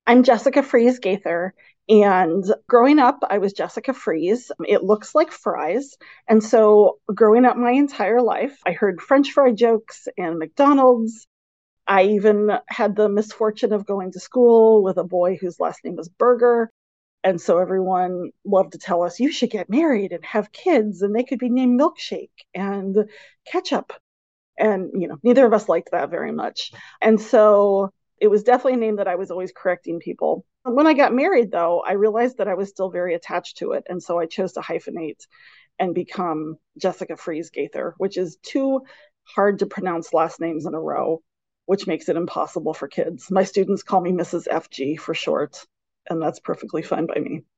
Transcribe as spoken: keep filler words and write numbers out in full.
I'm Jessica Fries Gaither. And growing up, I was Jessica Fries. It looks like fries. And so, growing up my entire life, I heard French fry jokes and McDonald's. I even had the misfortune of going to school with a boy whose last name was Burger. And so, everyone loved to tell us, you should get married and have kids, and they could be named Milkshake and Ketchup. And, you know, neither of us liked that very much. And so it was definitely a name that I was always correcting people. When I got married, though, I realized that I was still very attached to it. And so I chose to hyphenate and become Jessica Fries Gaither, which is two hard to pronounce last names in a row, which makes it impossible for kids. My students call me Missus F G for short, and that's perfectly fine by me.